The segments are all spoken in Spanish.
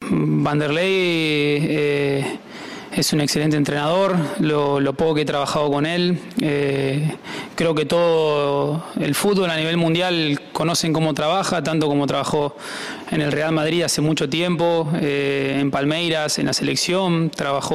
Vanderlei es un excelente entrenador, lo poco que he trabajado con él. Creo que todo el fútbol a nivel mundial conocen cómo trabaja, tanto como trabajó en el Real Madrid hace mucho tiempo, en Palmeiras, en la selección, trabajó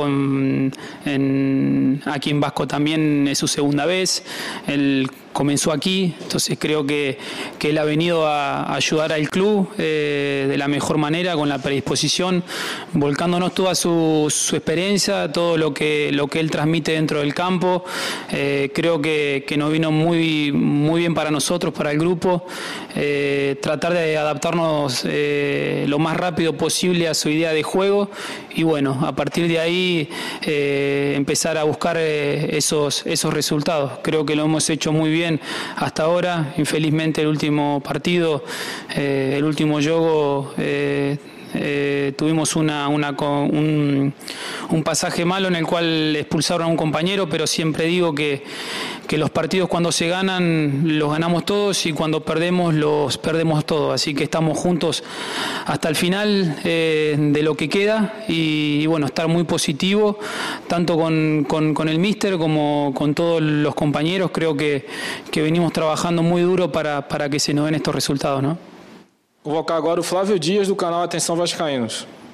aquí en Vasco también, es su segunda vez. Él comenzó aquí, entonces creo que él ha venido a ayudar al club de la mejor manera, con la predisposición, volcándonos toda su experiencia, todo lo que él transmite dentro del campo. Creo que nos vino muy bien para nosotros, para el grupo, tratar de adaptarnos lo más rápido posible a su idea de juego y bueno, a partir de ahí empezar a buscar esos resultados. Creo que lo hemos hecho muy bien hasta ahora. Infelizmente el último partido, el último juego, tuvimos un pasaje malo en el cual expulsaron a un compañero, pero siempre digo que los partidos cuando se ganan los ganamos todos y cuando perdemos los perdemos todos, así que estamos juntos hasta el final de lo que queda y bueno, estar muy positivo tanto con el míster como con todos los compañeros. Creo que venimos trabajando muy duro para que se nos den estos resultados, ¿no? Convocar agora o Flávio Dias do canal Atenção Vascaínos.